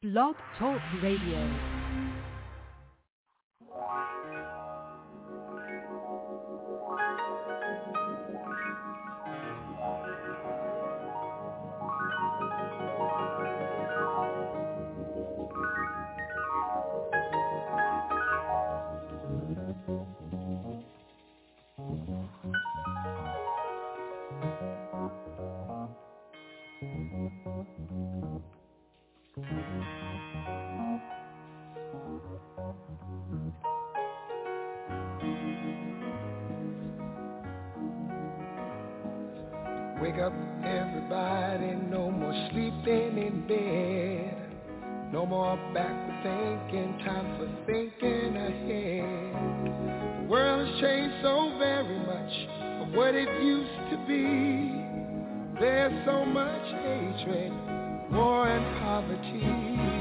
Blog Talk Radio. Wake up, everybody, no more sleeping in bed. No more backward thinking, time for thinking ahead. The world has changed so very much from what it used to be. There's so much hatred, war and poverty.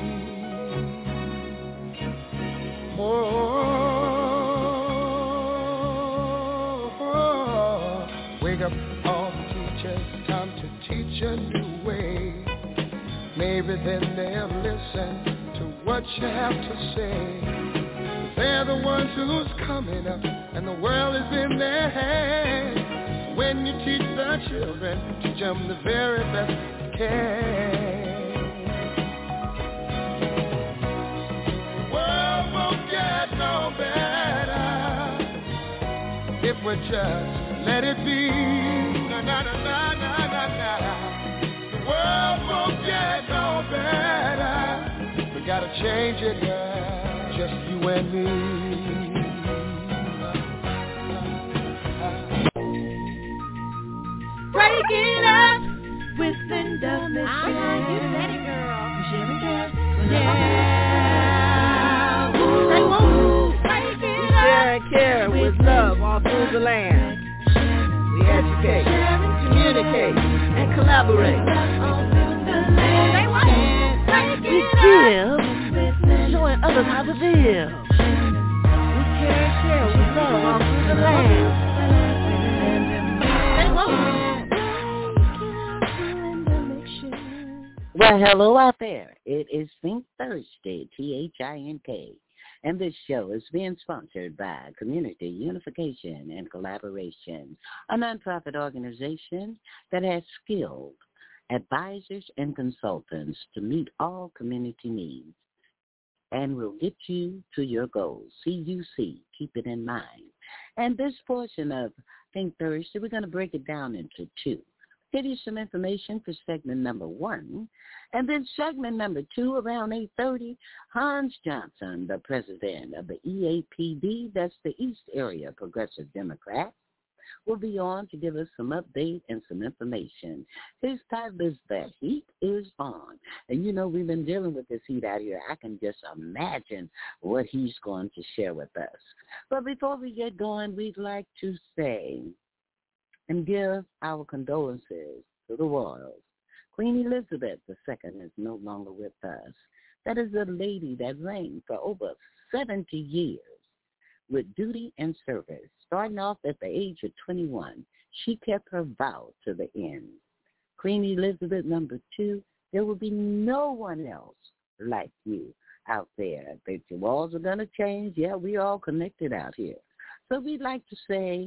Wake up, all the teachers, time to teach a new way. Maybe then they'll listen to what you have to say. They're the ones who's coming up, and the world is in their hands. When you teach the children, teach them the very best you can. The world won't get no better if we just let it be. Na na na na na na na. The world won't get no better. We gotta change it, girl. Just you and me. Break it up with Linda Michelle. You said it, girl. Yeah. Say woo. Break it We share and care with love all through the land. We educate, communicate, and collaborate. Say what? We give, showing others how to live. We care and share with love all through the land. Well, hello out there. It is Think Thursday, THINK. And this show is being sponsored by Community Unification and Collaboration, a nonprofit organization that has skilled advisors and consultants to meet all community needs and will get you to your goals. CUC, keep it in mind. And this portion of Think Thursday, we're going to break it down into two. Give you some information for segment number 1. And then segment number 2, around 8:30, Hans Johnson, the president of the EAPD, that's the East Area Progressive Democrats, will be on to give us some update and some information. His title is The Heat is On. And you know, we've been dealing with this heat out here. I can just imagine what he's going to share with us. But before we get going, we'd like to say and give our condolences to the royals. Queen Elizabeth II is no longer with us. That is a lady that reigned for over 70 years with duty and service. Starting off at the age of 21, she kept her vow to the end. Queen Elizabeth II, there will be no one else like you out there. The walls are going to change. Yeah, we're all connected out here. So we'd like to say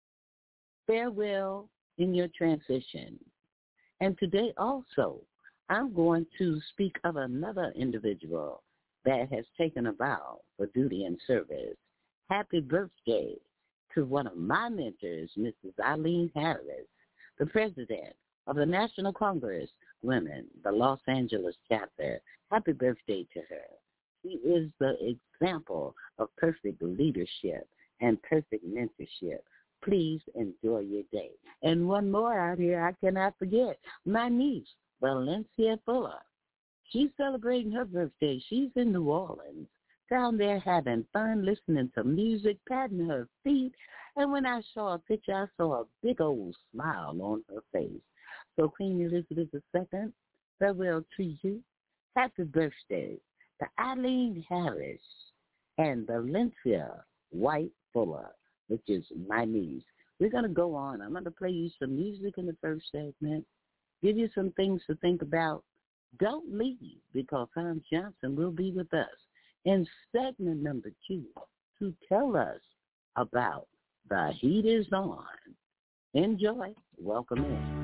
farewell in your transition. And today also, I'm going to speak of another individual that has taken a vow for duty and service. Happy birthday to one of my mentors, Mrs. Eileen Harris, the president of the National Congress Women, the Los Angeles chapter. Happy birthday to her. She is the example of perfect leadership and perfect mentorship. Please enjoy your day. And one more out here I cannot forget, my niece, Valencia Fuller. She's celebrating her birthday. She's in New Orleans, down there having fun, listening to music, patting her feet. And when I saw a picture, I saw a big old smile on her face. So Queen Elizabeth II, farewell to you. Happy birthday to Eileen Harris and Valencia White Fuller, which is my niece. We're going to go on. I'm going to play you some music in the first segment, give you some things to think about, Don't leave, because Hans Johnson will be with us in segment number 2 to tell us about The Heat Is On. Enjoy. Welcome in.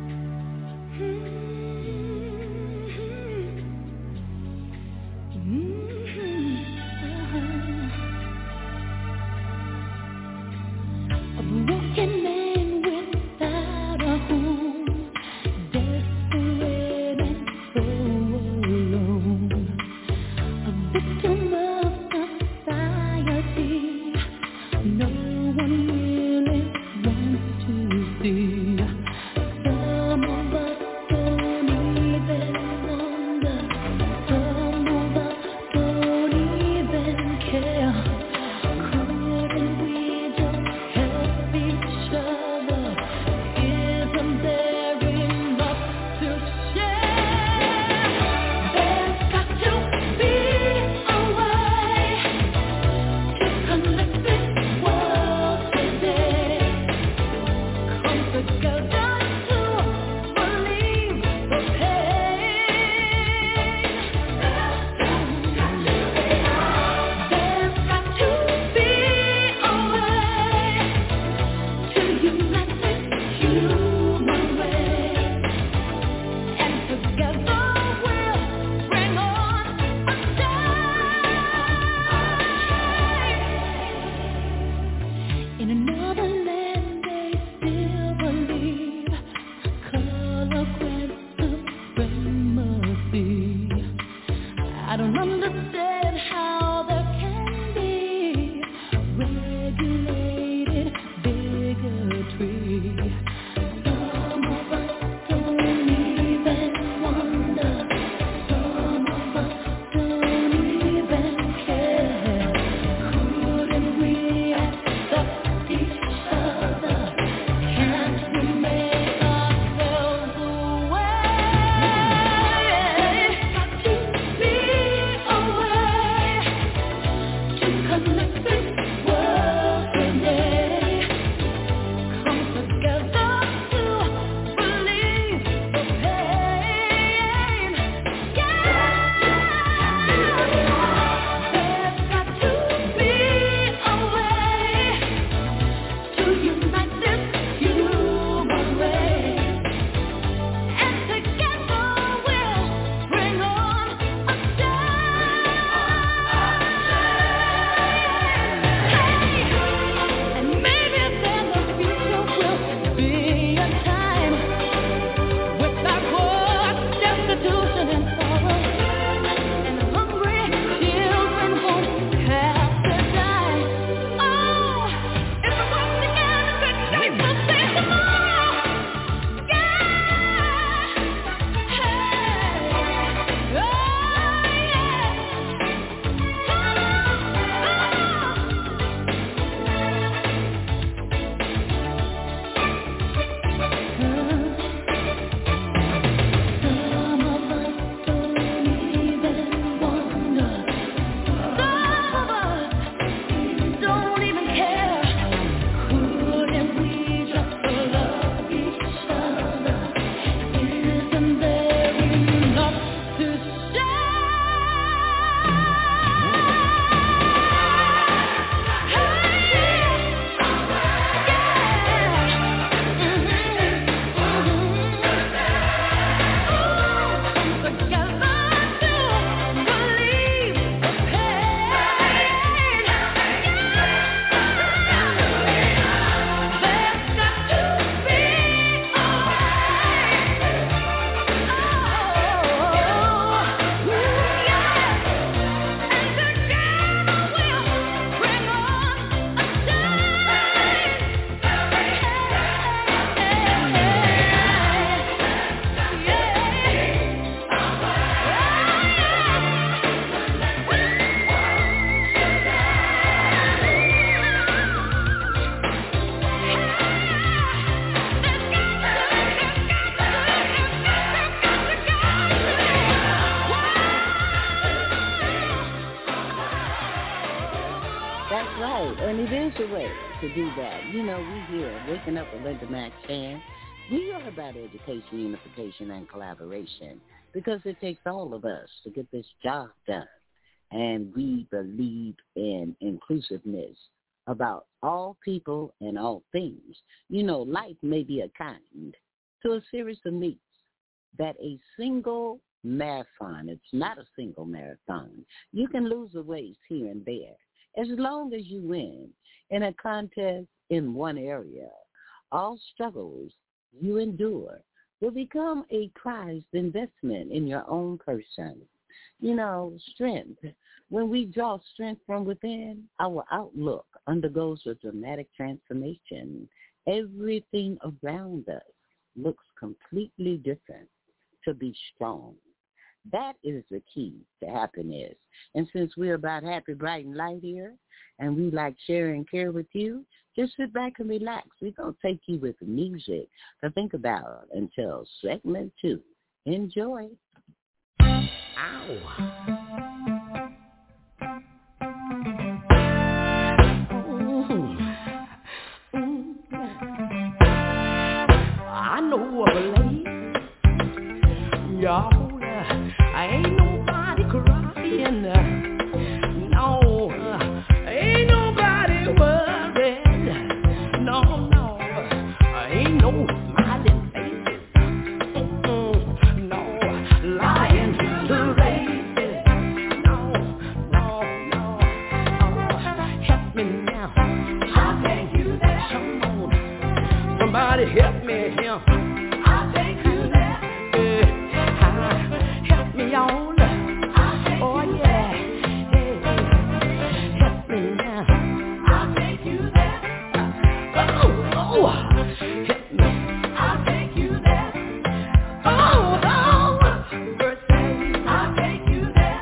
A broken man without a home, desperate and so alone, a victim of society, no one really wants to see. Some of us don't even wonder, some of us don't even care. Couldn't we just help each other? Isn't there enough to share? There's got to be a way to connect this world today. Come together to believe the pain. There's got to be a way to unite this human race, and together we'll bring on a change. In another land they still believe color grants supremacy. I don't understand how there can be regulated bigotry. Some of us don't even wonder, some of us don't even care. Couldn't we accept each other? Can't we make ourselves aware? Got to be a way to connect this world today. Come together to believe the pain. There's got to be a way to unite this human race, and together we'll bring on a change. And maybe then the future will be a time without war, destitution, and sorrow, and hungry children won't have to die. Oh, if we work together, good night, we'll see tomorrow. Some of us don't even wonder, some of us don't even care. Couldn't we just love each other? Isn't there enough to That's right, and it is a way to do that. You know, we here, Waking Up with Linda Mack Chan. We are about education, unification, and collaboration. because it takes all of us to get this job done. And we believe in inclusiveness about all people and all things. You know, life may be a kind to a series of meets that a single marathon, it's not a single marathon. You can lose a race here and there. As long as you win in a contest in one area, all struggles you endure will become a prized investment in your own person. You know, strength. When we draw strength from within, our outlook undergoes a dramatic transformation. Everything around us looks completely different. To be strong. That is the key to happiness. And since we're about happy, bright, and light here, and we like sharing care with you, just sit back and relax. We're going to take you with music to think about until segment 2. Enjoy. Ow. I know a place. Y'all, I ain't nobody crying, no, ain't nobody worried, no, ain't no smiling faces, no, lying to races, no, help me now, I'll take you there, come on, somebody help me here, I'll take you there. Help me on, oh yeah, hey, help me now, I'll take you there, oh, help me, I'll take you there, birthday, I'll take you there,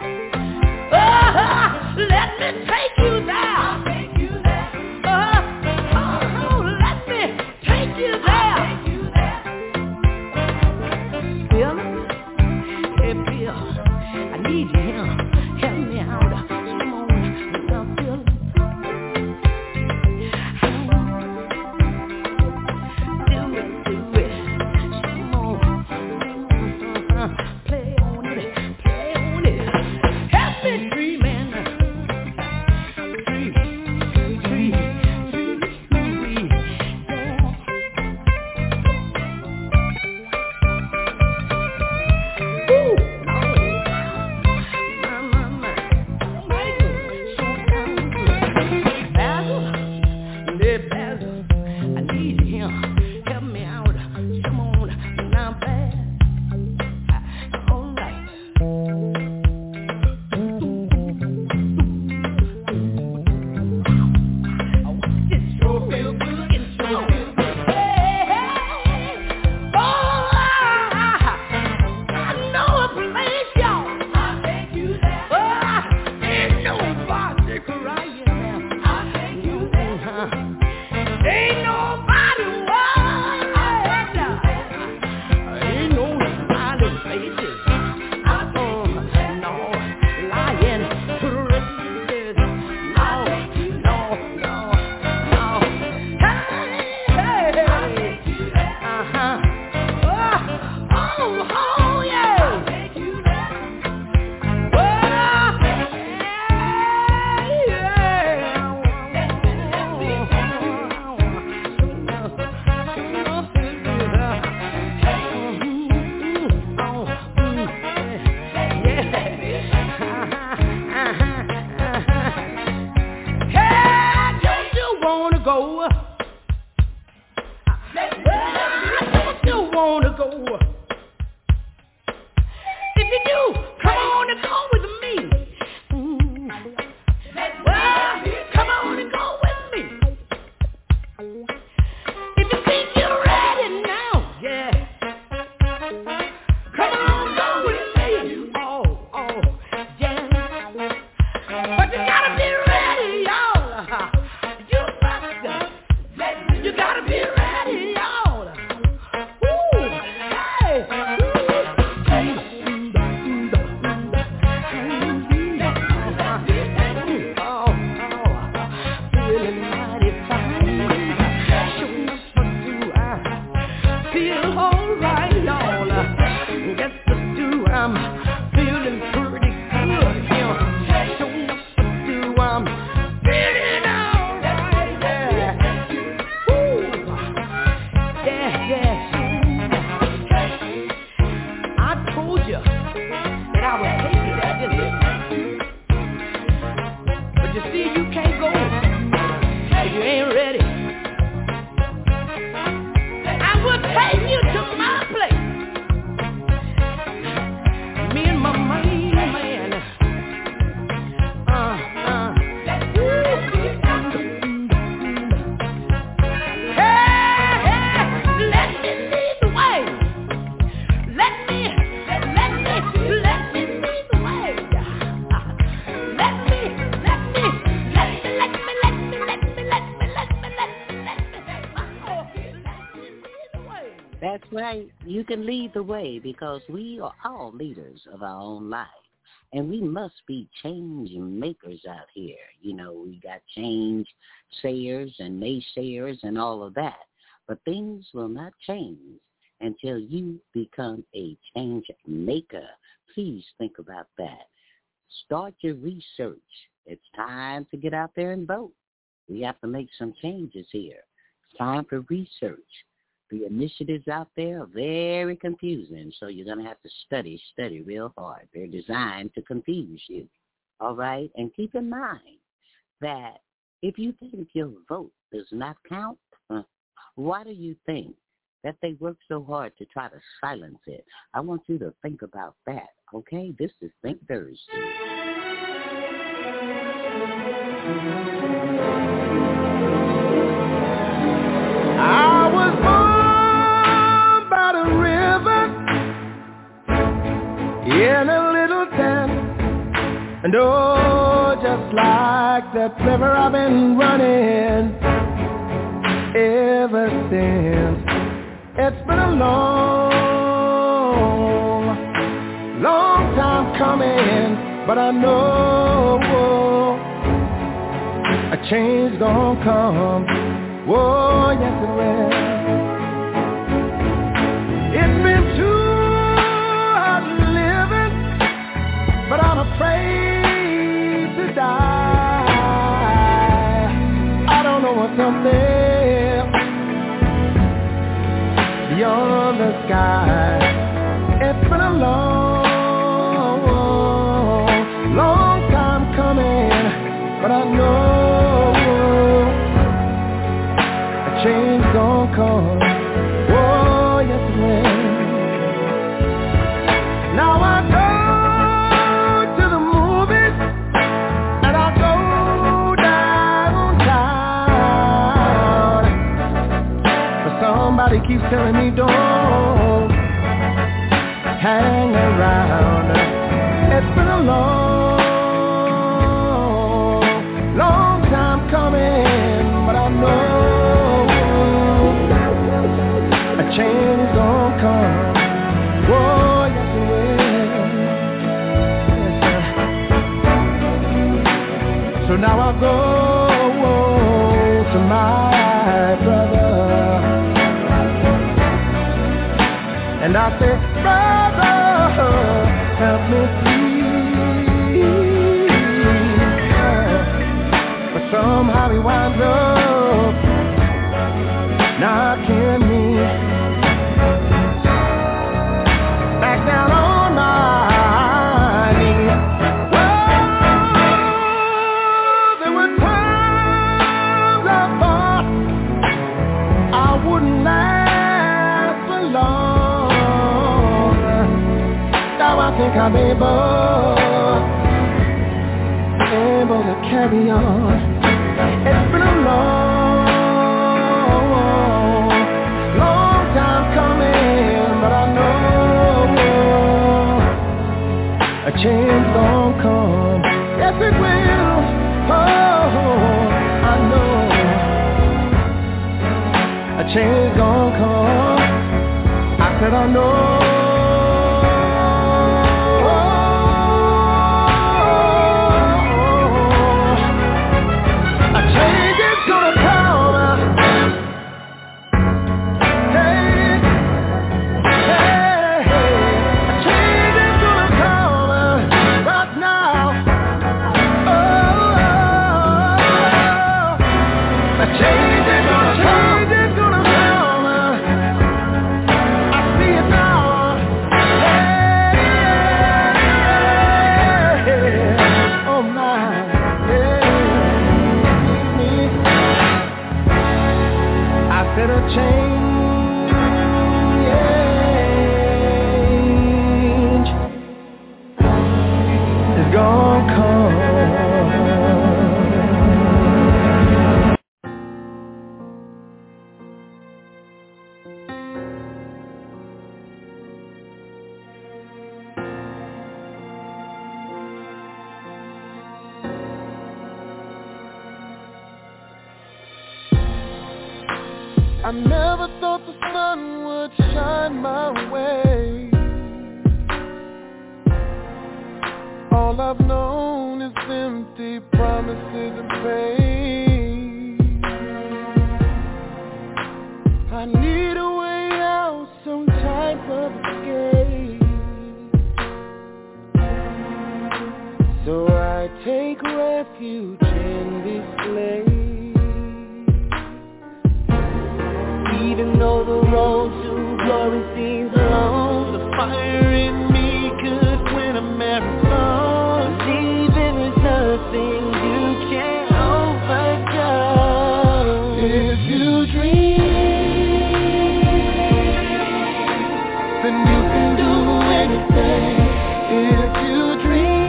let me take you there, I'll take you there, let me take you there, Bill, I need you here. Help me out. Come on, now, Bill. Do it. Come on. Play on it. Help me dreaming. Dream. right. You can lead the way because we are all leaders of our own lives. And we must be change makers out here. You know, we got change sayers and naysayers and all of that. But things will not change until you become a change maker. Please think about that. Start your research. It's time to get out there and vote. We have to make some changes here. It's time for research. The initiatives out there are very confusing, so you're going to have to study real hard. They're designed to confuse you, all right? And keep in mind that if you think your vote does not count, why do you think that they work so hard to try to silence it? I want you to think about that, okay? This is Think Thursday. I was born by the river in a little town, and oh, just like that river I've been running ever since. It's been a long time coming, but I know a change gonna come. Whoa, yes it will. It's been too hard living, but I'm afraid to die. I don't know what's up there beyond the sky. It's been a long time coming, but I know change gon' come, oh yes it will. Now I go to the movies and I go downtown, but somebody keeps telling me don't hang around. It's been a long time coming, but I know change gon' come, oh yes it will. Yes, so now I go to my brother, and I say, brother, help me please. But somehow he winds up knocking me down on my knees. Well, there were times I thought I wouldn't last for long. Now I think I'm able to carry on. It's been a long time coming, but I know a change gon' come, yes it will, oh, I know a change gon' come, I said I know a change is gonna come. Change is gonna come. I see it now. Yeah. Oh my, yeah. I said a change is gonna come. I never thought the sun sun would shine my way. All I've known is empty promises and pain. I need a way out, some type of escape. So I take refuge in this place. Even though the road to glory seems long, the fire in me could win a marathon. Believing there's nothing you can't overcome. If you dream, then you can do anything. If you dream,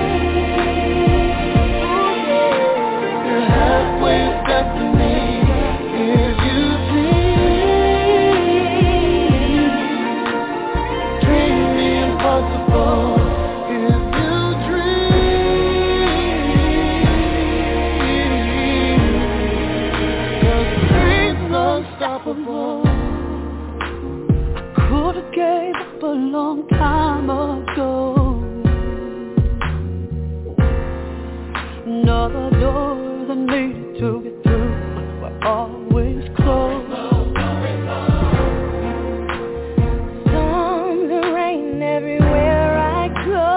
you're halfway to destiny. If you dream the impossible. If you dream, 'cause dreams unstoppable. Could've gave up a long time ago. Another doors I needed to get through were always closed. Storms and rain everywhere I go,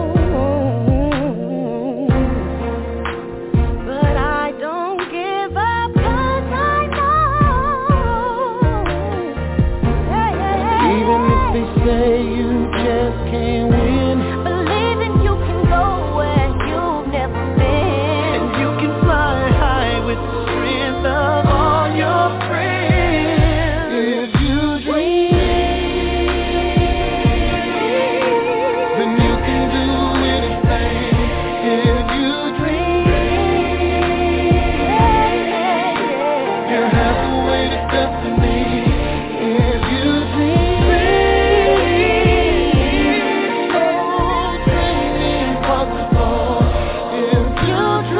but I don't give up 'cause I know. Even if they say you just can't win, believing you can go where you've never been, and you can fly high with the strength of all your friends. If you dream, then you can do anything. If you dream, you're halfway to destiny. If you dream, oh, dream the impossible. If you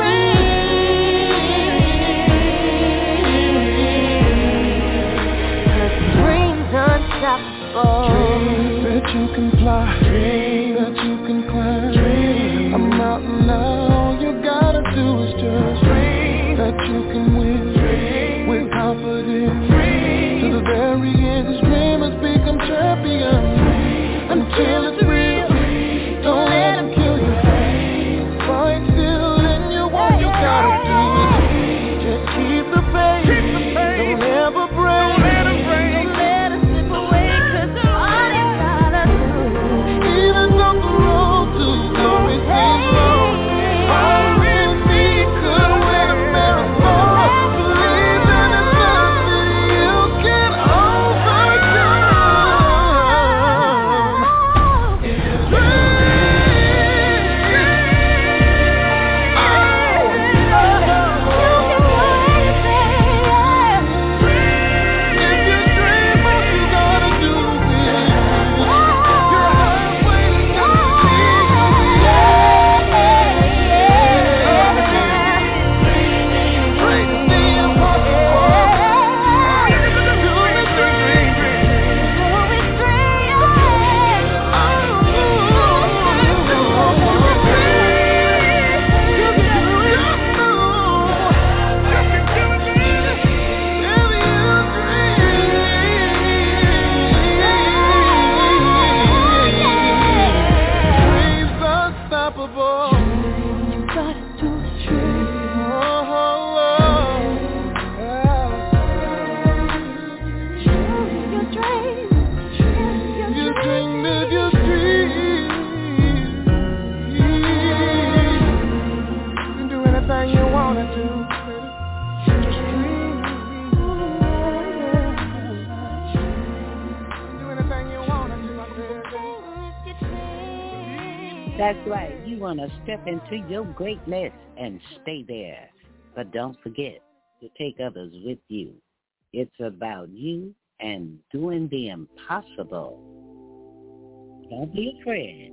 dreams unstoppable. Dreams that you can fly, dreams that you can climb. Dreams a mountain now, all you gotta do is just dream that you can win. Dream with confidence. Dream to the very end. Dreamers become champions until it's real. Don't let them kill you. Fight still in your what you gotta do. Just keep the faith. Don't ever break. Don't let it slip away, 'cause all you gotta do. Even though the road to glory seems long, fire in me could win a marathon. Believe in the nothing you can overcome. If you dream, all you gotta do is you're halfway to That's right. You want to step into your greatness and stay there. But don't forget to take others with you. It's about you and doing the impossible. Don't be afraid.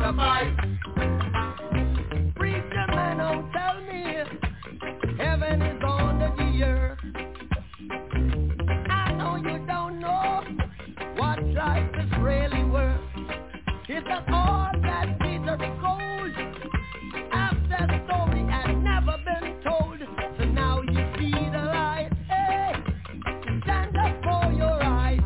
a fight. Preacher man, don't tell me heaven is under the earth. I know you don't know what life is really worth. It's not all that glitters is gold. After the story had never been told, so now you see the light. Hey, stand up for your rights.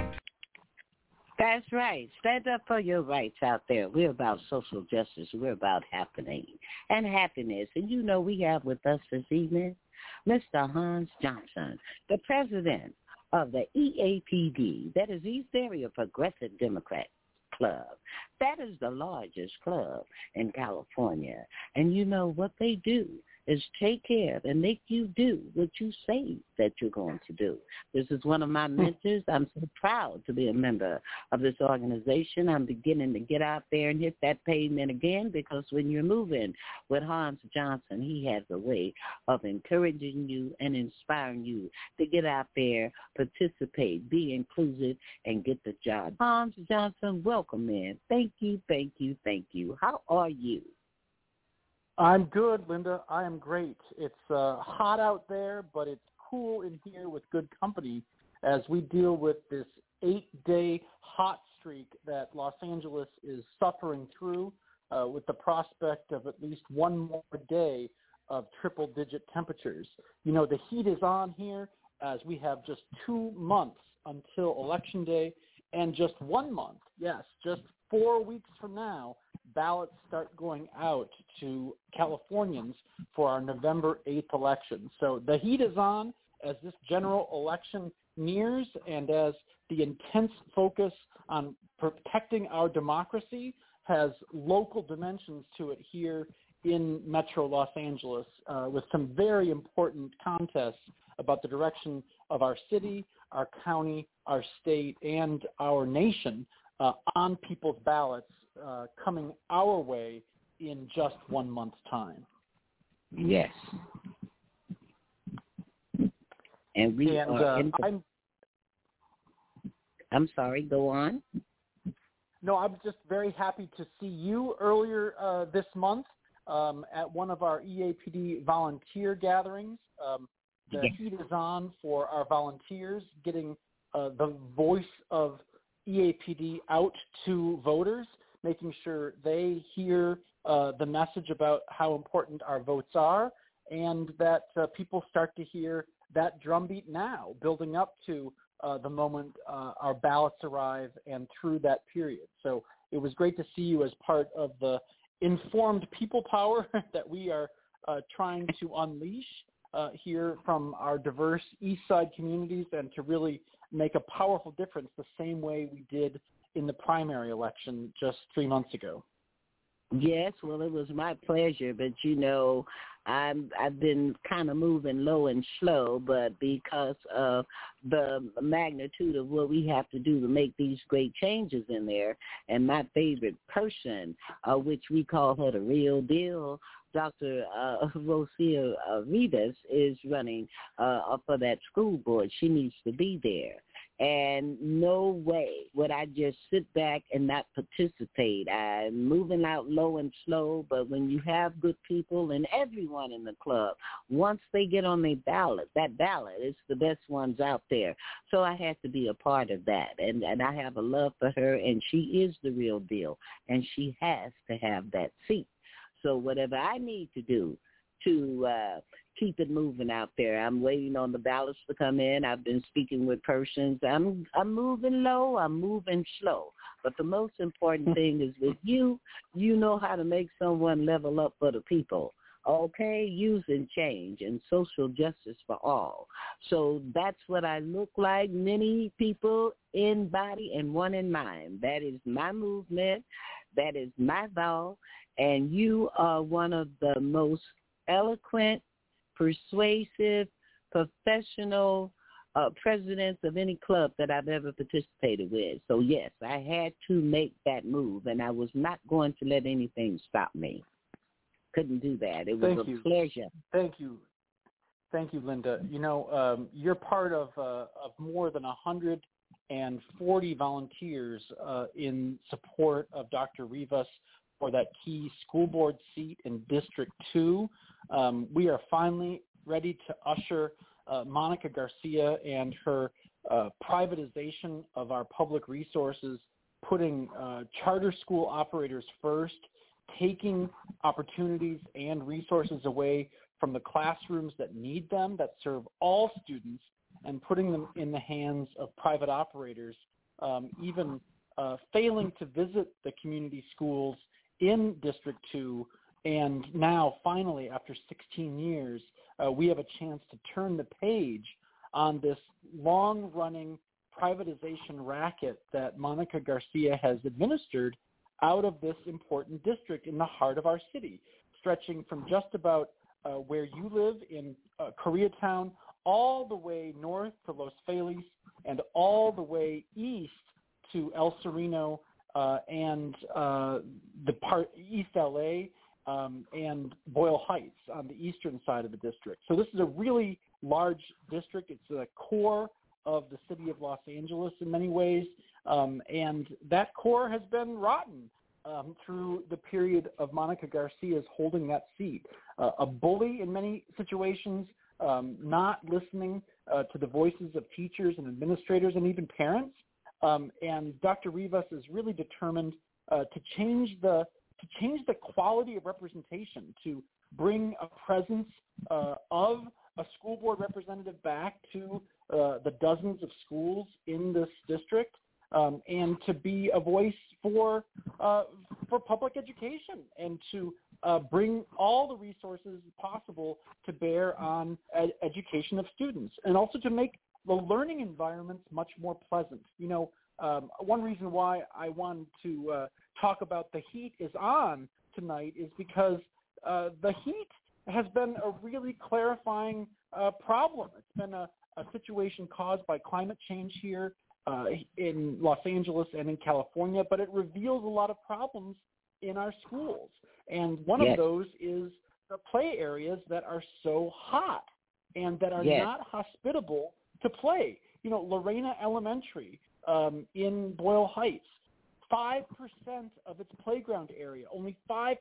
That's right. Stand up for your rights out there. We're about social justice. We're about happening and happiness. And you know we have with us this evening Mr. Hans Johnson, the president of the EAPD, that is East Area Progressive Democrat Club. That is the largest club in California. And you know what they do is take care of and make you do what you say that you're going to do. This is one of my mentors. I'm so proud to be a member of this organization. I'm beginning to get out there and hit that pavement again, because when you're moving with Hans Johnson, he has a way of encouraging you and inspiring you to get out there, participate, be inclusive, and get the job. Hans Johnson, welcome in. Thank you, thank you, thank you. How are you? I'm good, Linda. I am great. It's hot out there, but it's cool in here with good company as we deal with this 8-day hot streak that Los Angeles is suffering through with the prospect of at least one more day of triple-digit temperatures. You know, the heat is on here as we have just 2 months until Election Day, and just 1 month, yes, just 4 weeks from now, ballots start going out to Californians for our November 8th election. So the heat is on as this general election nears, and as the intense focus on protecting our democracy has local dimensions to it here in Metro Los Angeles, with some very important contests about the direction of our city, our county, our state, and our nation on people's ballots coming our way in just 1 month's time. Yes. And we are I'm sorry, go on. No, I was just very happy to see you earlier this month at one of our EAPD volunteer gatherings. The heat is on for our volunteers, getting the voice of EAPD out to voters, making sure they hear the message about how important our votes are, and that people start to hear that drumbeat now, building up to the moment our ballots arrive and through that period. So it was great to see you as part of the informed people power that we are trying to unleash here from our diverse East Side communities, and to really make a powerful difference the same way we did in the primary election just 3 months ago. Yes, well, it was my pleasure, but you know, I've been kind of moving low and slow, but because of the magnitude of what we have to do to make these great changes in there, and my favorite person, which we call her the real deal, Dr. Rosia Rivas, is running for that school board. She needs to be there. And no way would I just sit back and not participate. I'm moving out low and slow, but when you have good people and everyone in the club, once they get on their ballot, that ballot is the best ones out there. So I had to be a part of that. And I have a love for her, and she is the real deal, and she has to have that seat. So whatever I need to do to keep it moving out there. I'm waiting on the ballots to come in. I've been speaking with persons. I'm moving low. I'm moving slow. But the most important thing is with you, you know how to make someone level up for the people. Okay, using change and social justice for all. So that's what I look like. Many people in body and one in mind. That is my movement. That is my vow. And you are one of the most eloquent, persuasive, professional presidents of any club that I've ever participated with. So, yes, I had to make that move, and I was not going to let anything stop me. Couldn't do that. It was a pleasure. Thank you. Thank you, Linda. You know, you're part of more than 140 volunteers in support of Dr. Rivas for that key school board seat in District 2. We are finally ready to usher Monica Garcia and her privatization of our public resources, putting charter school operators first, taking opportunities and resources away from the classrooms that need them, that serve all students, and putting them in the hands of private operators, even failing to visit the community schools in District 2. And now, finally, after 16 years, we have a chance to turn the page on this long-running privatization racket that Monica Garcia has administered out of this important district in the heart of our city, stretching from just about where you live in Koreatown all the way north to Los Feliz and all the way east to El Sereno and East LA and Boyle Heights on the eastern side of the district. So this is a really large district. It's the core of the city of Los Angeles in many ways, and that core has been rotten through the period of Monica Garcia's holding that seat. A bully in many situations, not listening to the voices of teachers and administrators and even parents. And Dr. Rivas is really determined to change the quality of representation, to bring a presence of a school board representative back to the dozens of schools in this district, and to be a voice for public education, and to bring all the resources possible to bear on education of students, and also to make the learning environments much more pleasant. You know, one reason why I wanted to talk about the heat is on tonight is because the heat has been a really clarifying problem. It's been a situation caused by climate change here in Los Angeles and in California, but it reveals a lot of problems in our schools. And one of those is the play areas that are so hot and that are not hospitable to play. You know, Lorena Elementary in Boyle Heights, 5% of its playground area, only 5%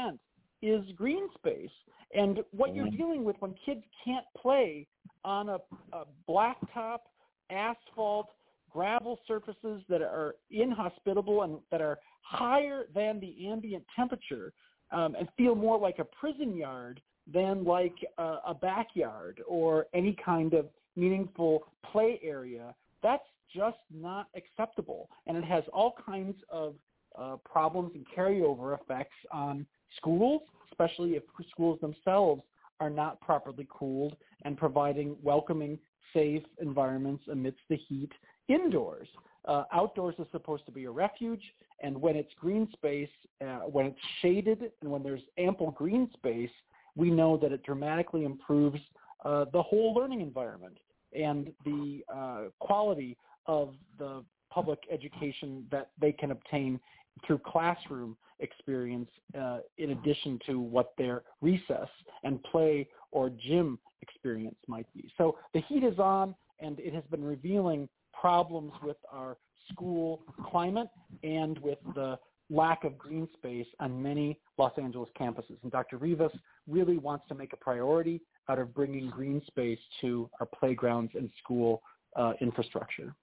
is green space. And what you're dealing with when kids can't play on a blacktop, asphalt, gravel surfaces that are inhospitable and that are higher than the ambient temperature, and feel more like a prison yard than like a backyard or any kind of meaningful play area, that's just not acceptable. And it has all kinds of problems and carryover effects on schools, especially if schools themselves are not properly cooled and providing welcoming, safe environments amidst the heat indoors. Outdoors is supposed to be a refuge, and when it's green space, when it's shaded, and when there's ample green space, we know that it dramatically improves the whole learning environment and the quality of the public education that they can obtain through classroom experience, in addition to what their recess and play or gym experience might be. So the heat is on, and it has been revealing problems with our school climate and with the lack of green space on many Los Angeles campuses. And Dr. Rivas really wants to make a priority out of bringing green space to our playgrounds and school infrastructure.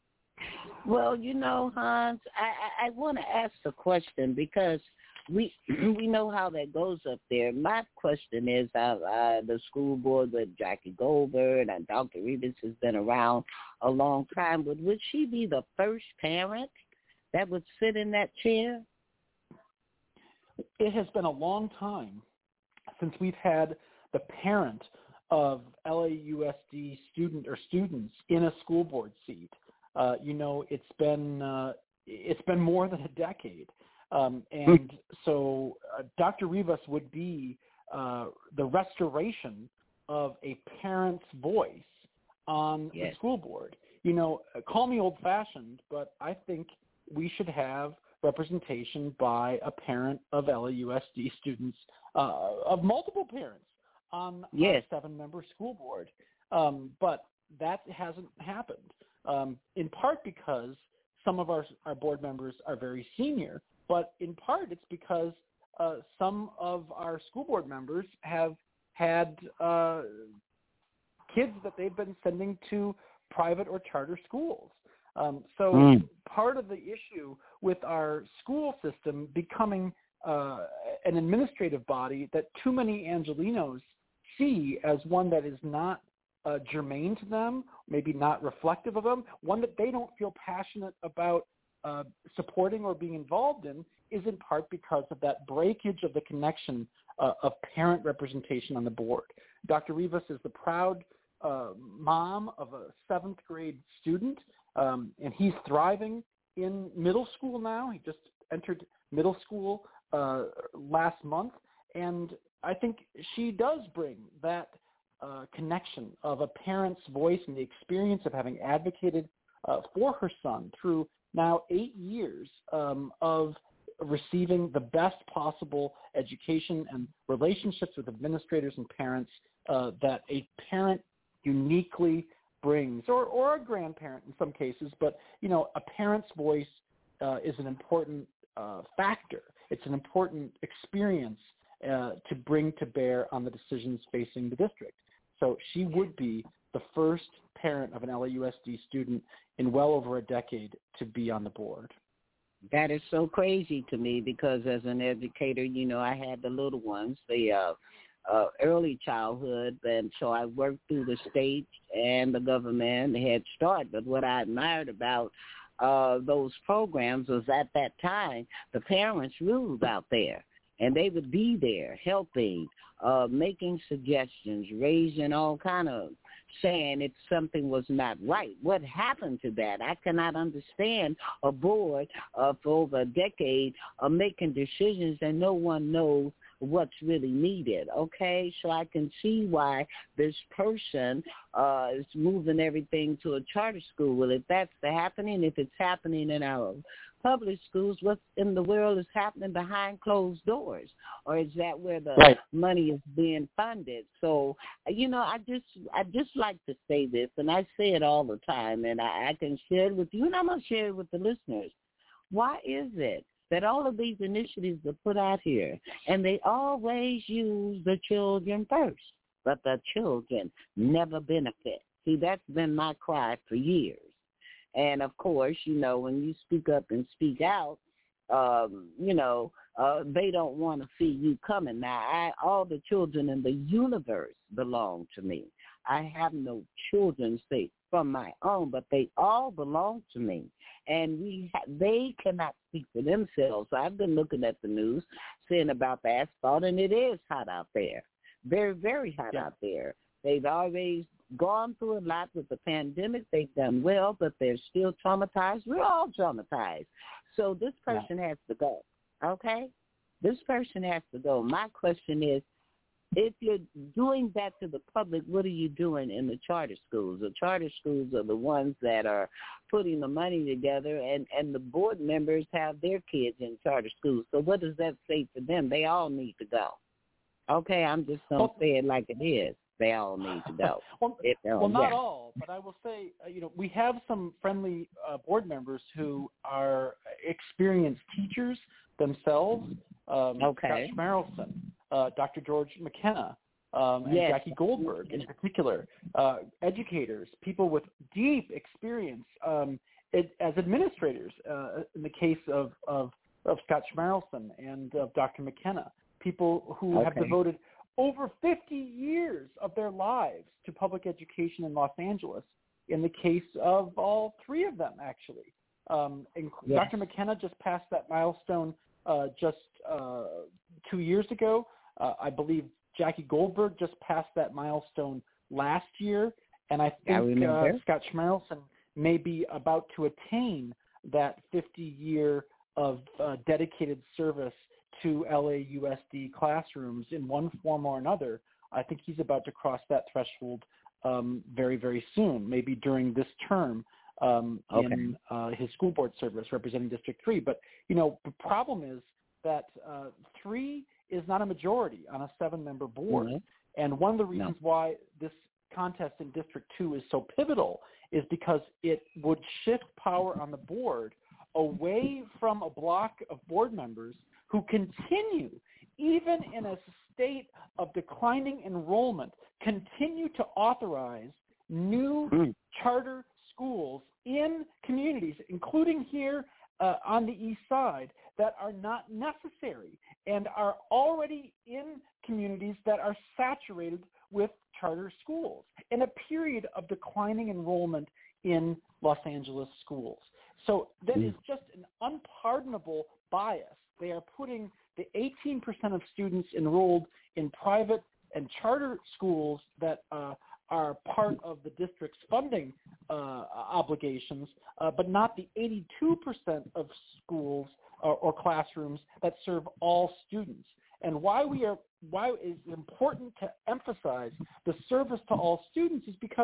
Well, you know, Hans, I want to ask a question because we know how that goes up there. My question is, the school board with Jackie Goldberg and Dr. Rivas has been around a long time. Would she be the first parent that would sit in that chair? It has been a long time since we've had the parent of LAUSD students in a school board seat. You know, it's been more than a decade. And so Dr. Rivas would be the restoration of a parent's voice on the school board. You know, call me old-fashioned, but I think we should have representation by a parent of LAUSD students, of multiple parents on a 7-member school board. But that hasn't happened, in part because some of our board members are very senior, but in part it's because some of our school board members have had kids that they've been sending to private or charter schools. So part of the issue with our school system becoming an administrative body that too many Angelenos see as one that is not germane to them, maybe not reflective of them, one that they don't feel passionate about supporting or being involved in, is in part because of that breakage of the connection of parent representation on the board. Dr. Rivas is the proud mom of a 7th grade student, and he's thriving in middle school now. He just entered middle school last month, and I think she does bring that connection of a parent's voice and the experience of having advocated for her son through now 8 years of receiving the best possible education and relationships with administrators and parents that a parent uniquely brings, or a grandparent in some cases, but, a parent's voice is an important factor. It's an important experience to bring to bear on the decisions facing the district. So she would be the first parent of an LAUSD student in well over a decade to be on the board. That is so crazy to me because as an educator, I had the little ones, the early childhood, and so I worked through the state and the government, the Head Start. But what I admired about those programs was at that time, the parents ruled out there, and they would be there helping, making suggestions, raising all kind of, saying if something was not right. What happened to that? I cannot understand a board for over a decade of making decisions and no one knows what's really needed, okay? So I can see why this person is moving everything to a charter school. Well, if that's happening, if it's happening in our public schools, what in the world is happening behind closed doors? Or is that where the money is being funded? So, I just like to say this, and I say it all the time, and I can share it with you, and I'm going to share it with the listeners. Why is it that all of these initiatives are put out here, and they always use the children first, but the children never benefit? See, that's been my cry for years. And, of course, when you speak up and speak out, they don't want to see you coming. Now, all the children in the universe belong to me. I have no children, say, from my own, but they all belong to me. And they cannot speak for themselves. So I've been looking at the news, saying about the asphalt, and it is hot out there. Very, very hot out there. They've always gone through a lot with the pandemic. They've done well, but they're still traumatized. We're all traumatized. So this person has to go, okay? This person has to go. My question is, if you're doing that to the public, what are you doing in the charter schools? The charter schools are the ones that are putting the money together, and the board members have their kids in charter schools. So what does that say for them? They all need to go. Okay, I'm just going to say it like it is. They all need to go. Well, not all, but I will say, we have some friendly board members who are experienced teachers themselves. Scott Schmerelson, Dr. George McKenna, and Jackie Goldberg in particular, educators, people with deep experience as administrators, in the case of Scott Schmerelson and of Dr. McKenna, people who have devoted over 50 years of their lives to public education in Los Angeles, in the case of all three of them, actually. Dr. McKenna just passed that milestone just 2 years ago. I believe Jackie Goldberg just passed that milestone last year, and I think Scott Schmerelson may be about to attain that 50-year of dedicated service to LAUSD classrooms in one form or another. I think he's about to cross that threshold very, very soon, maybe during this term in his school board service representing District 3. But, the problem is that 3 is not a majority on a 7-member board. And one of the reasons why this contest in District 2 is so pivotal is because it would shift power on the board away from a block of board members who continue, even in a state of declining enrollment, continue to authorize new charter schools in communities, including here on the east side, that are not necessary and are already in communities that are saturated with charter schools in a period of declining enrollment in Los Angeles schools. So that is just an unpardonable bias. They are putting the 18% of students enrolled in private and charter schools that are part of the district's funding obligations, but not the 82% of schools or classrooms that serve all students. And why it's important to emphasize the service to all students is because,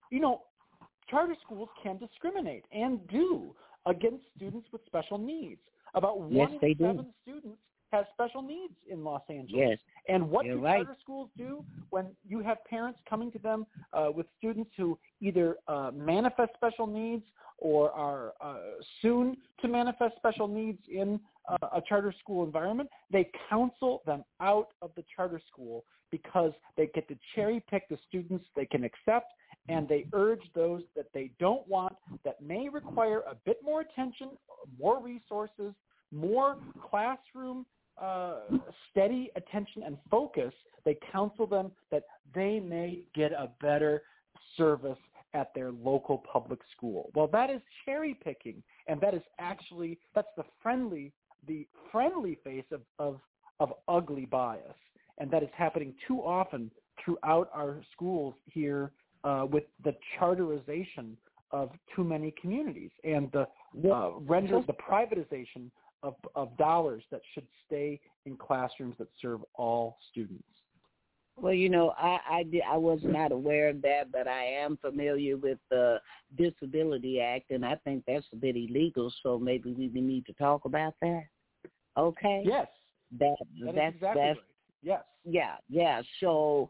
charter schools can discriminate and do against students with special needs. About 1 in 7 students have special needs in Los Angeles. Yes. And what do charter schools do when you have parents coming to them with students who either manifest special needs or are soon to manifest special needs in a charter school environment? They counsel them out of the charter school because they get to cherry pick the students they can accept, and they urge those that they don't want, that may require a bit more attention, more resources, more classroom steady attention and focus. They counsel them that they may get a better service at their local public school. Well, that is cherry picking, and that is that's the friendly face of ugly bias, and that is happening too often throughout our schools here with the charterization of too many communities and the the privatization of dollars that should stay in classrooms that serve all students. Well, I was not aware of that, but I am familiar with the Disability Act, and I think that's a bit illegal, so maybe we need to talk about that. Okay? Yes. That's exactly right. Yes. Yeah. So,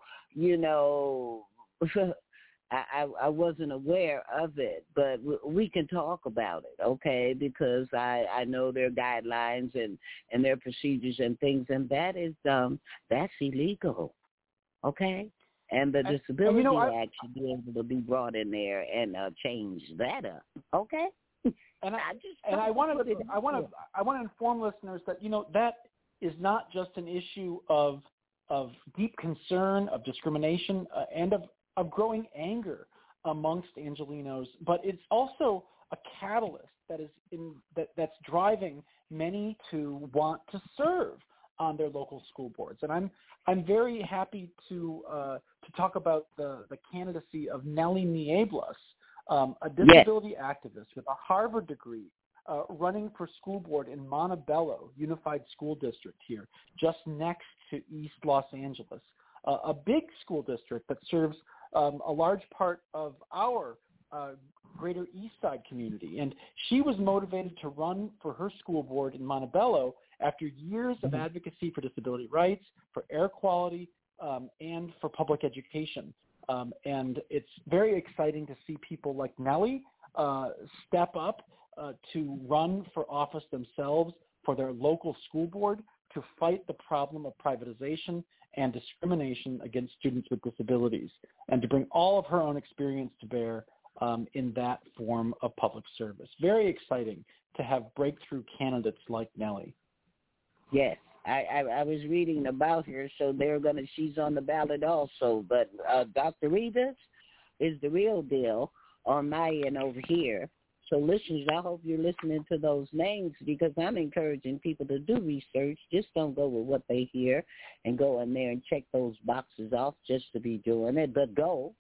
I wasn't aware of it, but we can talk about it, okay, because I know their guidelines and their procedures and things, and that is that's illegal, okay? And the Disability Act should be able to be brought in there and change that up, okay? And I want to inform listeners that that is not just an issue of deep concern, of discrimination, and of growing anger amongst Angelenos, but it's also a catalyst that's driving many to want to serve on their local school boards. And I'm very happy to talk about the candidacy of Nellie Nieblas, a disability activist with a Harvard degree, running for school board in Montebello Unified School District here, just next to East Los Angeles, a big school district that serves a large part of our greater East Side community. And she was motivated to run for her school board in Montebello after years of advocacy for disability rights, for air quality, and for public education. And it's very exciting to see people like Nellie step up to run for office themselves for their local school board to fight the problem of privatization and discrimination against students with disabilities, and to bring all of her own experience to bear in that form of public service. Very exciting to have breakthrough candidates like Nellie. Yes, I was reading about her, so she's on the ballot also. But Dr. Rivas is the real deal on my end over here. So listeners, I hope you're listening to those names, because I'm encouraging people to do research. Just don't go with what they hear and go in there and check those boxes off just to be doing it, but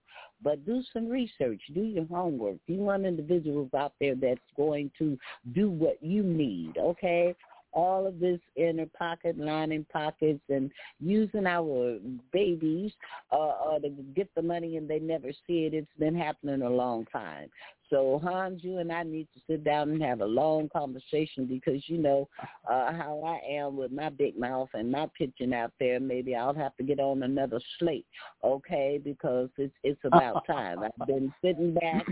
do some research, do your homework. You want individuals out there that's going to do what you need, okay? all of this inner pocket, lining pockets, and using our babies to get the money and they never see it. It's been happening a long time. So, Hans, you and I need to sit down and have a long conversation because you know how I am with my big mouth and my pitching out there. Maybe I'll have to get on another slate, okay, because it's about time. I've been sitting back,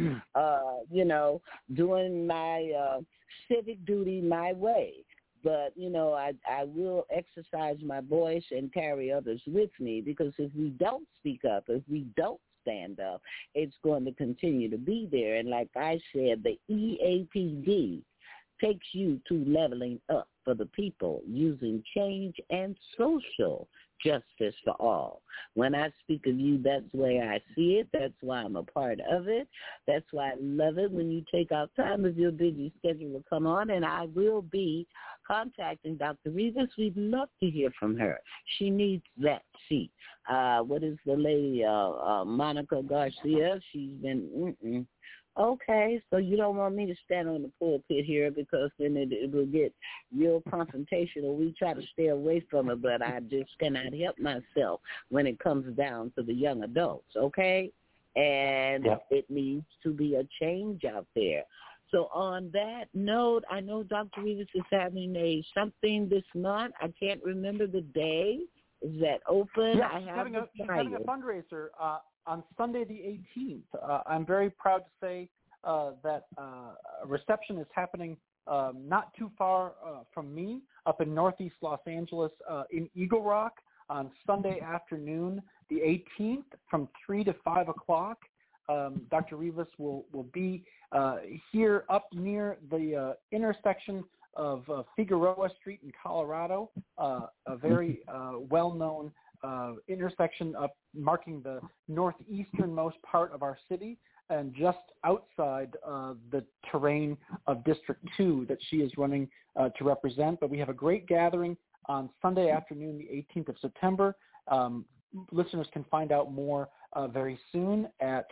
doing my civic duty my way. But, you know, I will exercise my voice and carry others with me because if we don't speak up, if we don't stand up, it's going to continue to be there. And like I said, the EAPD takes you to leveling up for the people using change and social justice for all. When I speak of you, that's the way I see it. That's why I'm a part of it. That's why I love it when you take out time of your busy schedule to come on, and I will be contacting Dr. Rivas. We'd love to hear from her. She needs that seat. What is the lady, Monica Garcia? She's been, Okay, so you don't want me to stand on the pulpit here because then it will get real confrontational. We try to stay away from it, but I just cannot help myself when it comes down to the young adults, okay? And It needs to be a change out there. So on that note, I know Dr. Rivas is having something this month. I can't remember the day. Is that open? Yeah, she's having a fundraiser on Sunday the 18th. I'm very proud to say that a reception is happening not too far from me up in Northeast Los Angeles in Eagle Rock on Sunday afternoon, the 18th from 3 to 5 o'clock. Dr. Rivas will be here up near the intersection of Figueroa Street in Colorado, a very well-known intersection up marking the northeasternmost part of our city and just outside the terrain of District 2 that she is running to represent. But we have a great gathering on Sunday afternoon, the 18th of September. Listeners can find out more very soon at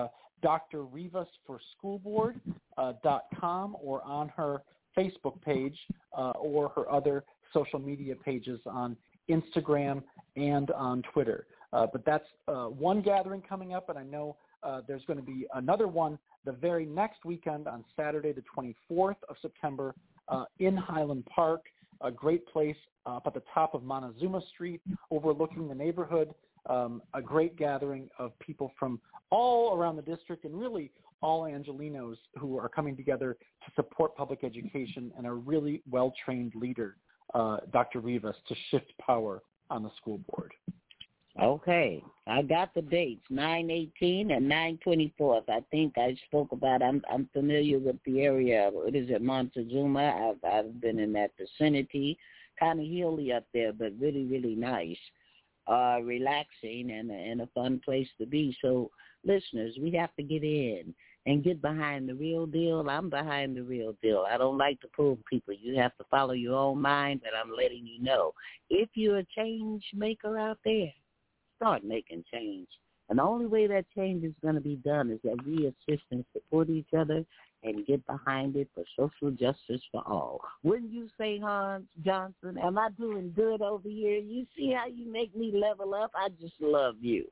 drrivasforschoolboard.com or on her Facebook page or her other social media pages on Instagram and on Twitter. But that's one gathering coming up, and I know there's going to be another one the very next weekend on Saturday, the 24th of September in Highland Park, a great place up at the top of Montezuma Street overlooking the neighborhood, a great gathering of people from all around the district and really all Angelenos who are coming together to support public education and a really well-trained leader, Dr. Rivas, to shift power on the school board. Okay, I got the dates, 9/18 and 9/24. I think I spoke about. I'm familiar with the area. What is it, Montezuma? I've been in that vicinity, kind of hilly up there, but really, really nice, relaxing, and a fun place to be. So, listeners, we have to get in and get behind the real deal. I'm behind the real deal. I don't like to pull people. You have to follow your own mind, but I'm letting you know. If you're a change maker out there, start making change. And the only way that change is going to be done is that we assist and support each other and get behind it for social justice for all. Wouldn't you say, Hans Johnson? Am I doing good over here? You see how you make me level up? I just love you.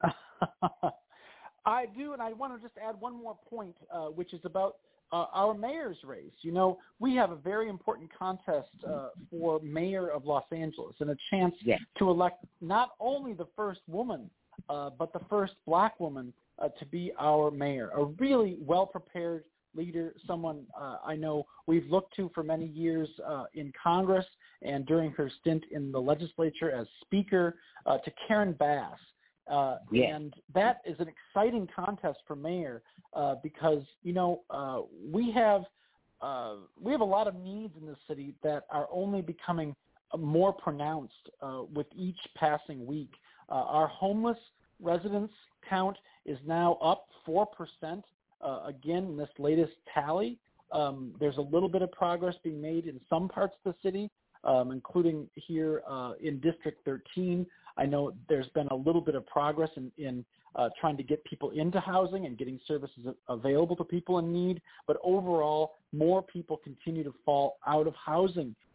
I do, and I want to just add one more point, which is about our mayor's race. You know, we have a very important contest for mayor of Los Angeles and a chance to elect not only the first woman, but the first black woman to be our mayor, a really well-prepared leader, someone I know we've looked to for many years in Congress and during her stint in the legislature as speaker, to Karen Bass. And that is an exciting contest for mayor because, you know, we have a lot of needs in the city that are only becoming more pronounced with each passing week. Our homeless residents count is now up 4%, again, in this latest tally. There's a little bit of progress being made in some parts of the city, including here in District 13. I know there's been a little bit of progress in trying to get people into housing and getting services available to people in need, but overall, more people continue to fall out of housing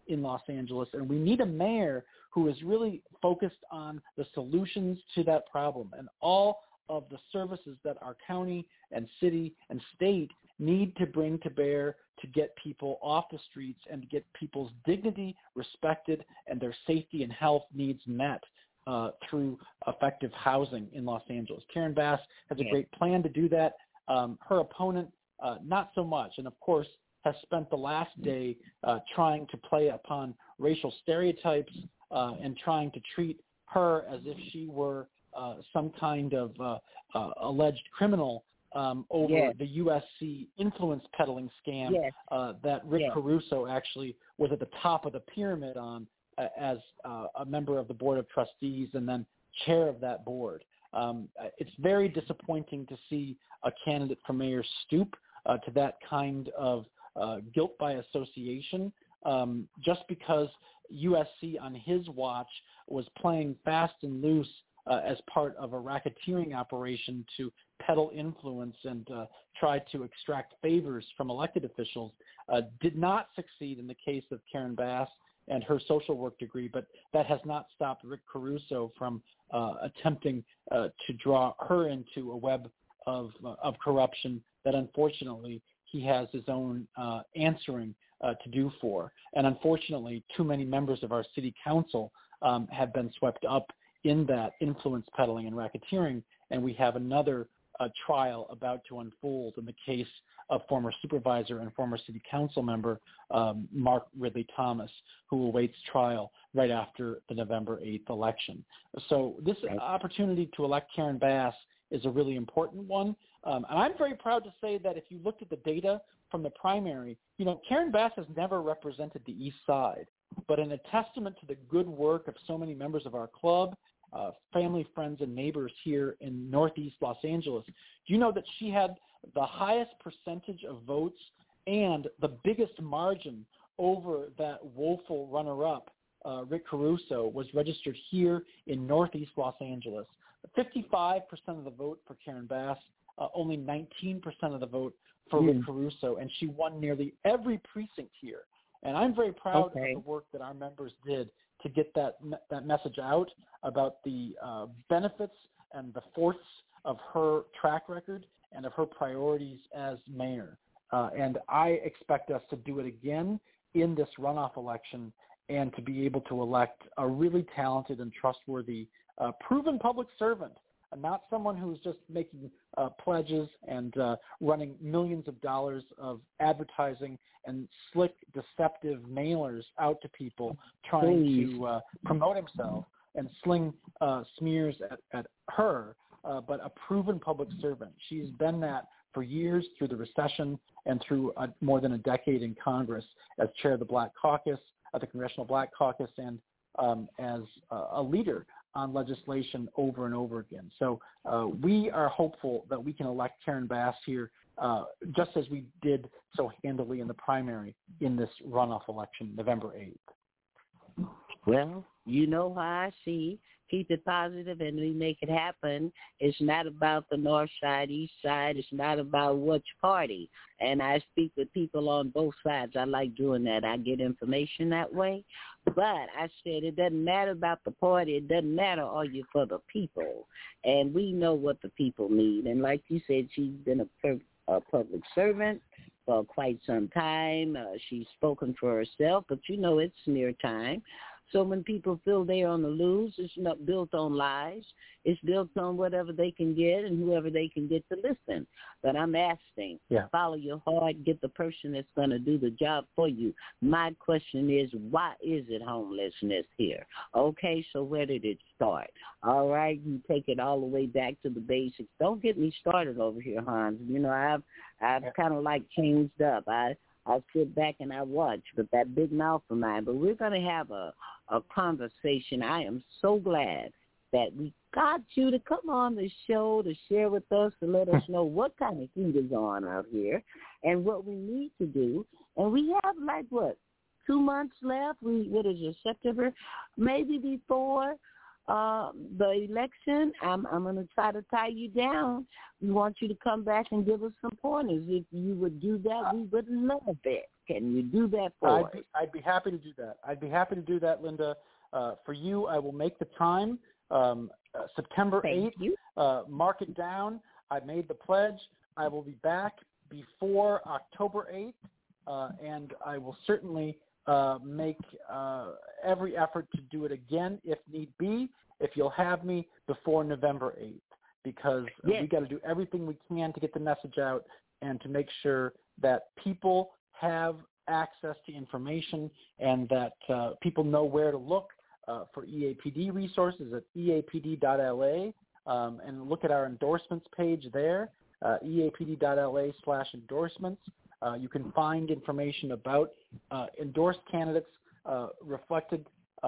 in Los Angeles, and we need a mayor who is really focused on the solutions to that problem and all of the services that our county and city and state need to bring to bear to get people off the streets and to get people's dignity respected and their safety and health needs met through effective housing in Los Angeles. Karen Bass has a great plan to do that. Her opponent, not so much, and of course has spent the last day trying to play upon racial stereotypes and trying to treat her as if she were some kind of alleged criminal over the USC influence peddling scam that Rick Caruso actually was at the top of the pyramid on as a member of the Board of Trustees and then chair of that board. It's very disappointing to see a candidate for mayor stoop to that kind of guilt by association just because USC on his watch was playing fast and loose as part of a racketeering operation to peddle influence and try to extract favors from elected officials, did not succeed in the case of Karen Bass and her social work degree, but that has not stopped Rick Caruso from attempting to draw her into a web of corruption that unfortunately he has his own answering to do for. And unfortunately, too many members of our city council have been swept up in that influence peddling and racketeering, and we have another trial about to unfold in the case of former supervisor and former city council member Mark Ridley Thomas, who awaits trial right after the November 8th election. So this opportunity to elect Karen Bass is a really important one. And I'm very proud to say that if you looked at the data from the primary, Karen Bass has never represented the East Side, but in a testament to the good work of so many members of our club, family, friends, and neighbors here in Northeast Los Angeles, do you know that she had the highest percentage of votes and the biggest margin over that woeful runner-up, Rick Caruso, was registered here in Northeast Los Angeles. 55% of the vote for Karen Bass, only 19% of the vote for Rick Caruso, and she won nearly every precinct here. And I'm very proud of the work that our members did to get that message out about the benefits and the force of her track record and of her priorities as mayor. And I expect us to do it again in this runoff election and to be able to elect a really talented and trustworthy, proven public servant, not someone who's just making pledges and running millions of dollars of advertising and slick, deceptive mailers out to people trying to promote himself and sling smears at her, but a proven public servant. She's been that for years through the recession and through more than a decade in Congress as chair of the Black Caucus, the Congressional Black Caucus, and as a leader on legislation over and over again. So we are hopeful that we can elect Karen Bass here just as we did so handily in the primary in this runoff election, November 8th. Well, you know how I see. Keep it positive and we make it happen. It's not about the north side, east side. It's not about which party. And I speak with people on both sides. I like doing that. I get information that way. But I said it doesn't matter about the party. It doesn't matter, are you for the people? And we know what the people need. And like you said, she's been a public servant for quite some time. She's spoken for herself, but it's near time. So when people feel they're on the loose, it's not built on lies. It's built on whatever they can get and whoever they can get to listen. But I'm asking, follow your heart, get the person that's going to do the job for you. My question is, why is it homelessness here? Okay, so where did it start? All right, you take it all the way back to the basics. Don't get me started over here, Hans. I've kind of like changed up. I sit back and I watch with that big mouth of mine. But we're going to have a conversation. I am so glad that we got you to come on the show to share with us, to let us know what kind of heat is on out here and what we need to do. And we have 2 months left. What is it, September? Maybe before the election. I'm going to try to tie you down. We want you to come back and give us some pointers. If you would do that, we would love it. Can you do that for us? I'd be happy to do that. I'd be happy to do that, Linda. For you, I will make the time. September 8th. Mark it down. I made the pledge. I will be back before October 8th, and I will certainly make every effort to do it again if need be, if you'll have me before November 8th, because we got to do everything we can to get the message out and to make sure that people have access to information and that people know where to look for EAPD resources at eapd.la, and look at our endorsements page there, eapd.la/endorsements. You can find information about endorsed candidates reflecting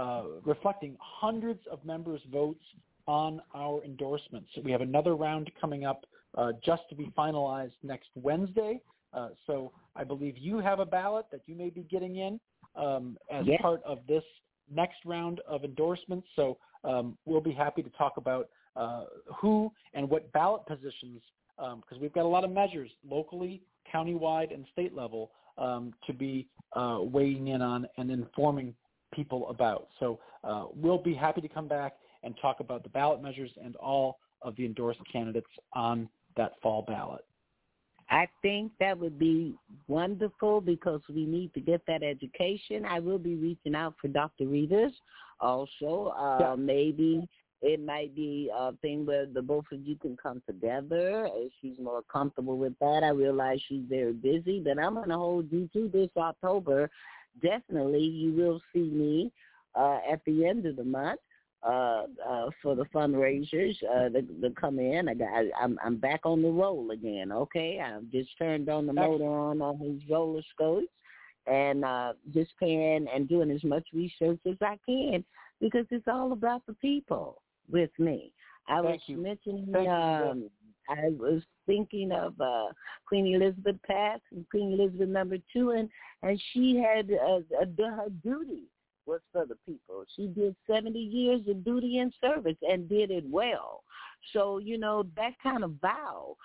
hundreds of members' votes on our endorsements. So we have another round coming up just to be finalized next Wednesday. So I believe you have a ballot that you may be getting in as part of this next round of endorsements. So we'll be happy to talk about who and what ballot positions, because we've got a lot of measures locally, countywide, and state level to be weighing in on and informing people about. So we'll be happy to come back and talk about the ballot measures and all of the endorsed candidates on that fall ballot. I think that would be wonderful because we need to get that education. I will be reaching out for Dr. Rivas also. Maybe it might be a thing where the both of you can come together if she's more comfortable with that. I realize she's very busy, but I'm going to hold you to this October. Definitely you will see me at the end of the month for the fundraisers to come in. I'm back on the roll again, okay? I've just turned on the motor on his roller skates and just paying and doing as much research as I can because it's all about the people with me. I was mentioning, I was thinking of Queen Elizabeth Pass and Queen Elizabeth II, and she had her duty was for the people. She did 70 years of duty and service and did it well. So, that kind of vow,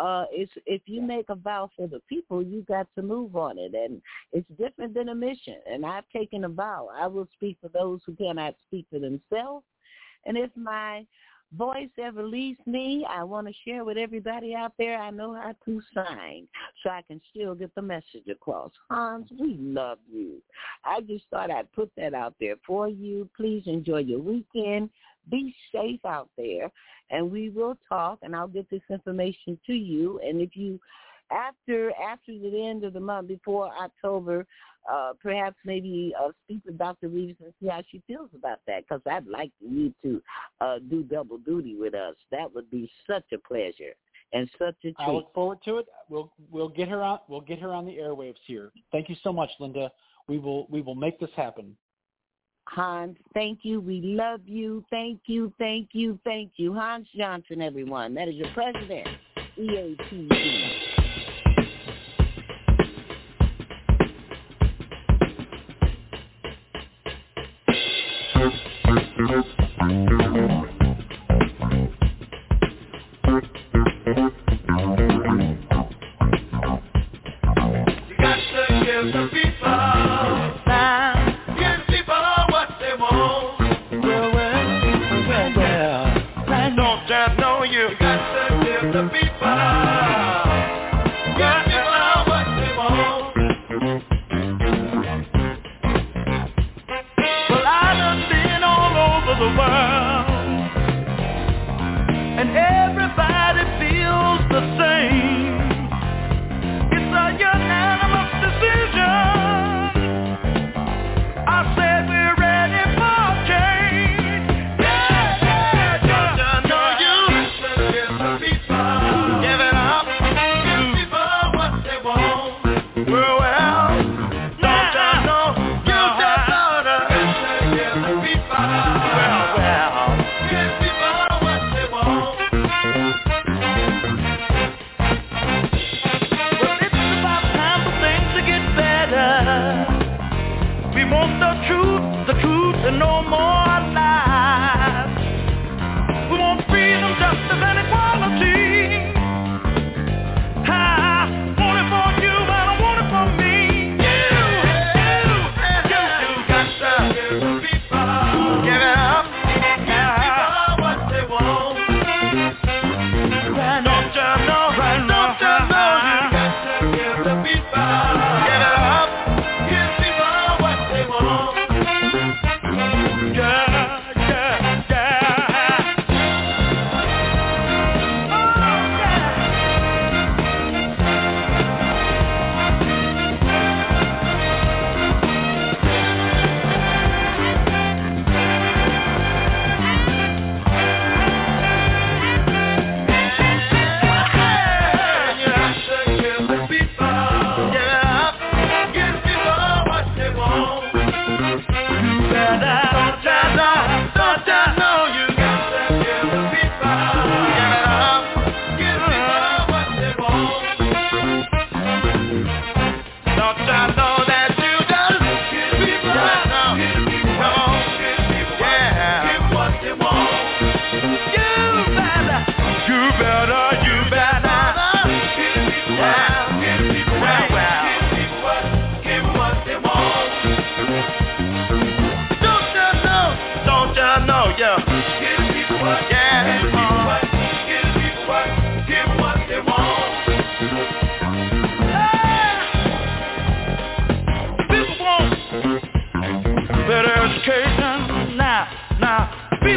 if you make a vow for the people, you got to move on it. And it's different than a mission. And I've taken a vow. I will speak for those who cannot speak for themselves. And if my voice ever leaves me, I want to share with everybody out there I know how to sign so I can still get the message across. Hans, we love you. I just thought I'd put that out there for you. Please enjoy your weekend. Be safe out there, and we will talk, and I'll get this information to you. And if you, after the end of the month, before October, perhaps maybe speak with Dr. Reeves and see how she feels about that, because I'd like you to do double duty with us. That would be such a pleasure and such a treat. I look forward to it. We'll get her on. We'll get her on the airwaves here. Thank you so much, Linda. We will make this happen. Hans, thank you. We love you. Thank you. Thank you. Thank you. Hans Johnson, everyone. That is your president, EAPD. Giving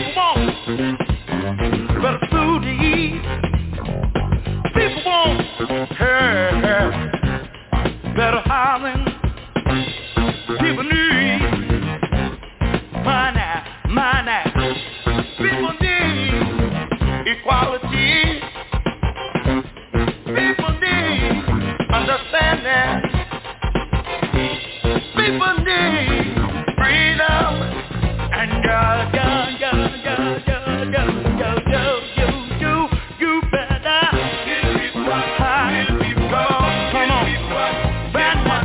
People want better food to eat. People want better housing. People need money. People need equality. People need understanding. People need freedom. And you better give me what come on. Right now.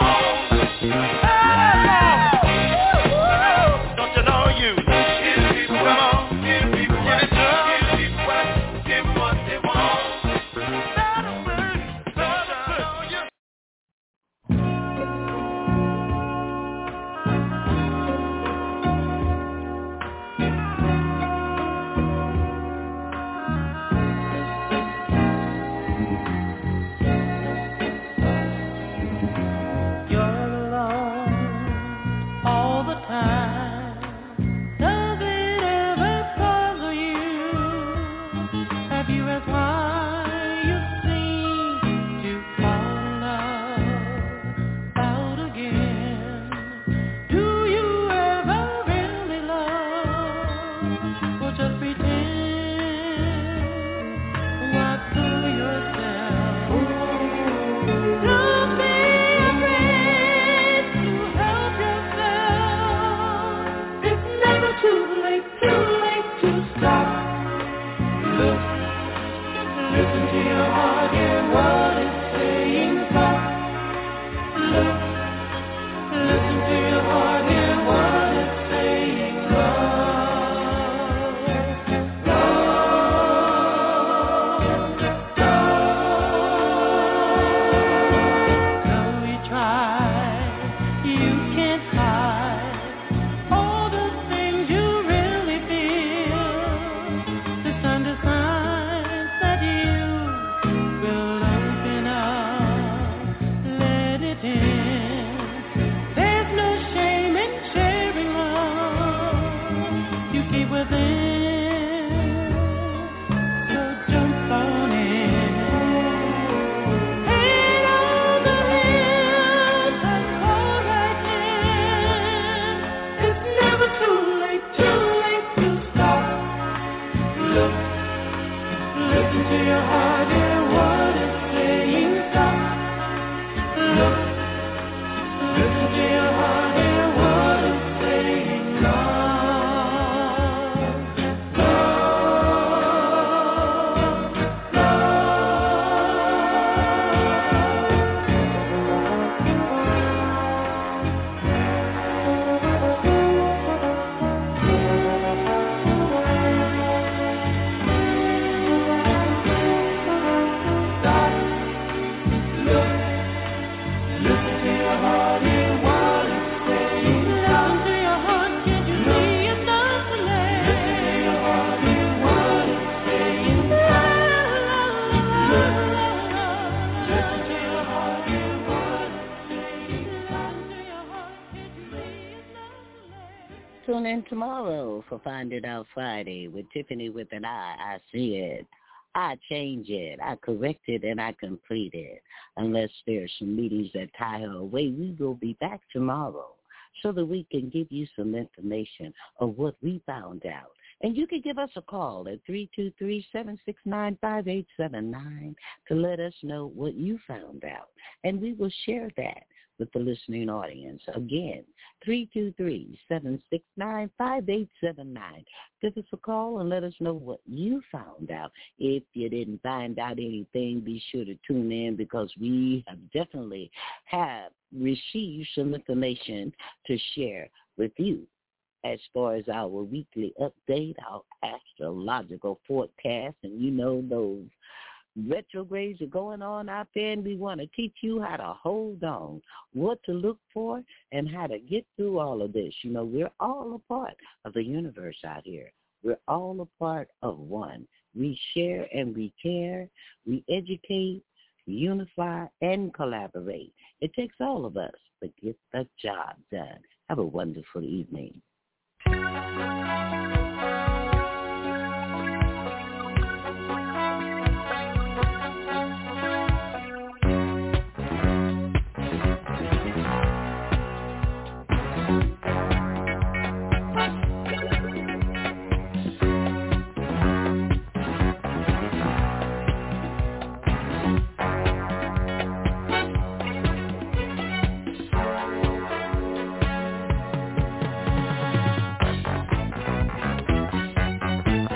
Don't you know you? Come on. Give it to them. Give what they want. Tune in tomorrow for Find It Out Friday with Tiffany with an I. I see it. I change it. I correct it and I complete it. Unless there's some meetings that tie her away, we will be back tomorrow so that we can give you some information of what we found out. And you can give us a call at 323-769-5879 to let us know what you found out. And we will share that with the listening audience. Again, 323-769-5879. Give us a call and let us know what you found out. If you didn't find out anything, be sure to tune in because we have definitely received some information to share with you. As far as our weekly update, our astrological forecast, and you know those retrogrades are going on out there, and we want to teach you how to hold on, what to look for, and how to get through all of this. You know, we're all a part of the universe out here. We're all a part of one. We share and we care. We educate, unify, and collaborate. It takes all of us to get the job done. Have a wonderful evening.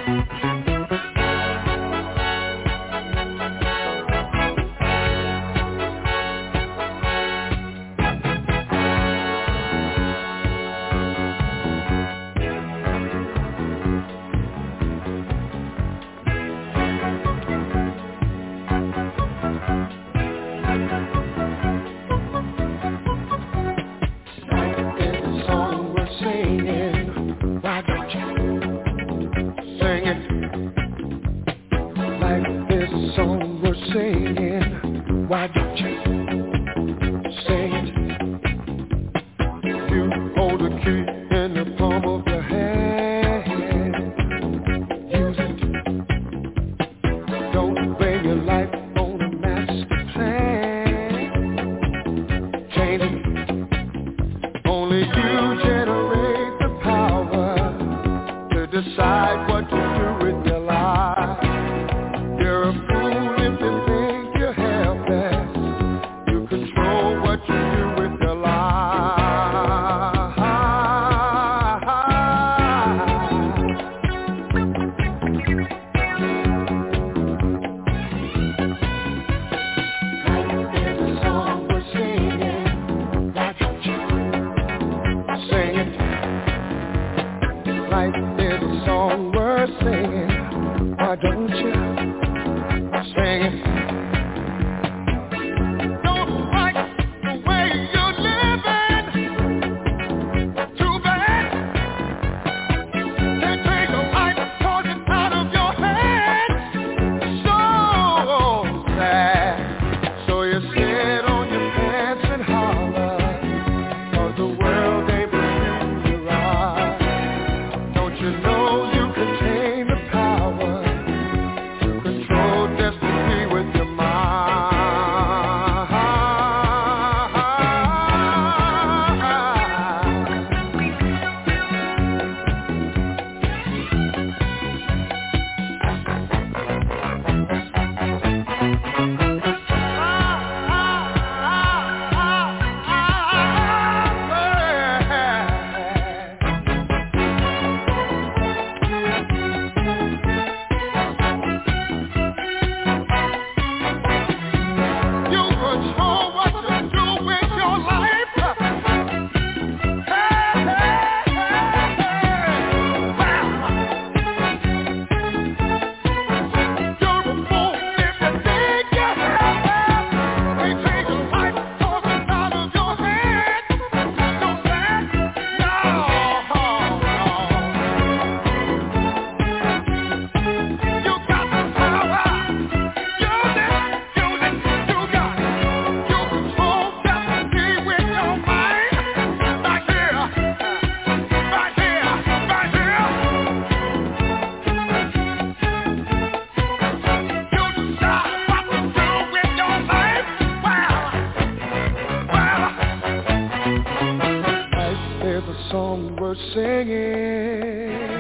song we're singing.